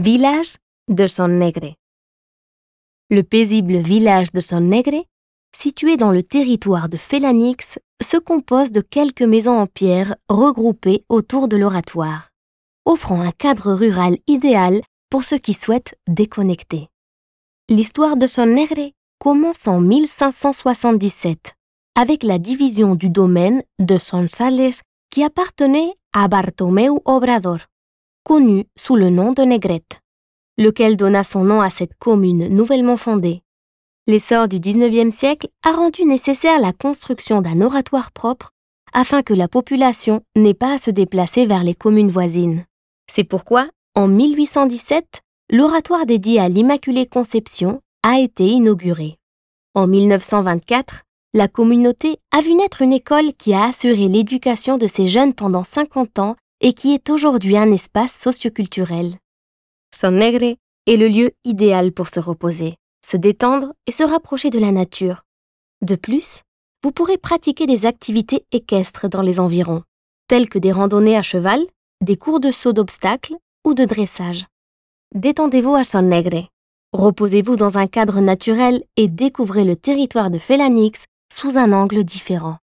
Village de Son Negre. Le paisible village de Son Negre, situé dans le territoire de Félanix, se compose de quelques maisons en pierre regroupées autour de l'oratoire, offrant un cadre rural idéal pour ceux qui souhaitent déconnecter. L'histoire de Son Negre commence en 1577, avec la division du domaine de Sonsales qui appartenait à Bartomeu Obrador, connu sous le nom de Negrete, lequel donna son nom à cette commune nouvellement fondée. L'essor du XIXe siècle a rendu nécessaire la construction d'un oratoire propre afin que la population n'ait pas à se déplacer vers les communes voisines. C'est pourquoi, en 1817, l'oratoire dédié à l'Immaculée Conception a été inauguré. En 1924, la communauté a vu naître une école qui a assuré l'éducation de ces jeunes pendant 50 ans et qui est aujourd'hui un espace socioculturel. Son Negre est le lieu idéal pour se reposer, se détendre et se rapprocher de la nature. De plus, vous pourrez pratiquer des activités équestres dans les environs, telles que des randonnées à cheval, des cours de saut d'obstacles ou de dressage. Détendez-vous à Son Negre, reposez-vous dans un cadre naturel et découvrez le territoire de Félanix sous un angle différent.